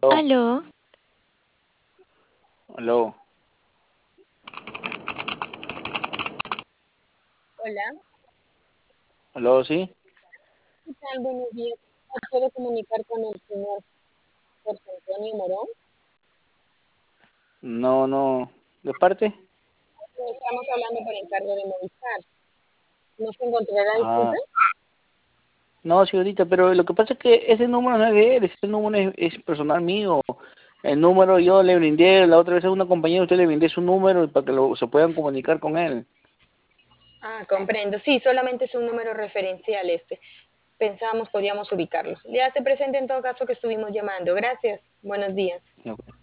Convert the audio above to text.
Aló, Aló, aló, Hola, aló, sí. ¿qué tal? Buenos días. ¿Me puedo comunicar con el señor José Antonio Morón? No, no. ¿De parte? Estamos hablando por encargo de Movistar. ¿No se encontrará, disculpe? Ah, no, señorita, pero lo que pasa es que ese número no es de él, ese número es personal mío. El número yo le brindé, la otra vez a una compañera, usted le brindé su número para que se puedan comunicar con él. Ah, comprendo. Sí, solamente es un número referencial este. Pensábamos podíamos ubicarlo. Le hace presente en todo caso que estuvimos llamando. Gracias. Buenos días.